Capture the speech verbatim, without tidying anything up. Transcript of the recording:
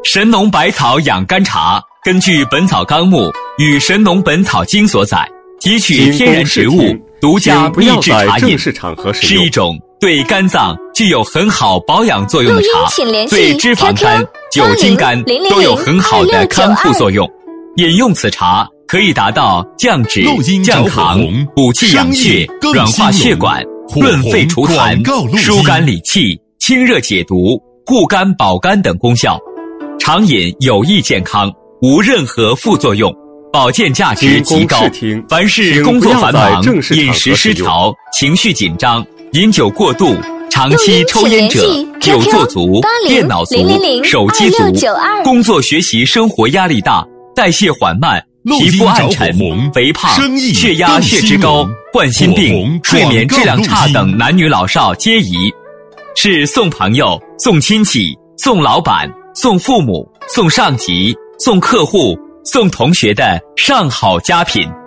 神农百草养肝茶，根据《本草纲目》与《神农本草经》所载，提取天然植物独家秘制茶饮，是一种对肝脏具有很好保养作用的茶，对脂肪肝、酒精肝都有很好的康复作用。饮用此茶可以达到降脂、降糖、补气养血、软化血管、润肺除痰、疏肝理气、清热解毒、护肝保肝等功效。常饮有益健康，无任何副作用，保健价值极高。凡是工作繁忙、饮食失调、情绪紧张、饮酒过度、长期抽烟者、久坐族、电脑族、手机族、工作学习生活压力大、代谢缓慢、皮肤暗沉、肥胖、血压血脂高、冠心病、睡眠质量差等男女老少皆宜，是送朋友、送亲戚、送老板、送父母、送上级、送客户、送同学的上好佳品。